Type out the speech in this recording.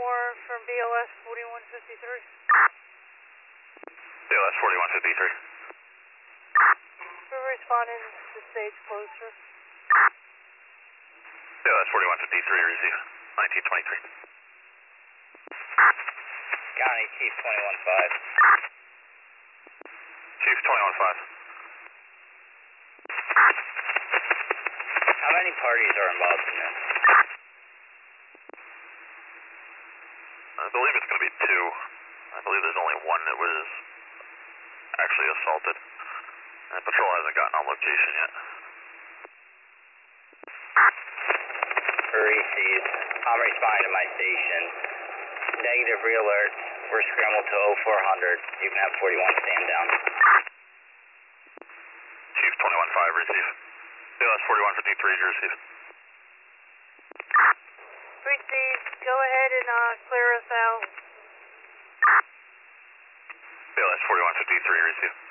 more from BLS 4153. BLS 4153. We're responding to stage closer. BLS 4153, receive. 1923. County Chief 21-5. Chief 21-5. How many parties are involved in this? I believe it's going to be two. I believe there's only one that was actually assaulted. Patrol hasn't gotten on location yet. Received. I'm responding to my station. Negative re-alert. We're scrambled to 0400. You can have 41 stand down. Chief 21-5, receive. BLS 4153, receive. Receive. Go ahead and clear us out. BLS 4153, receive.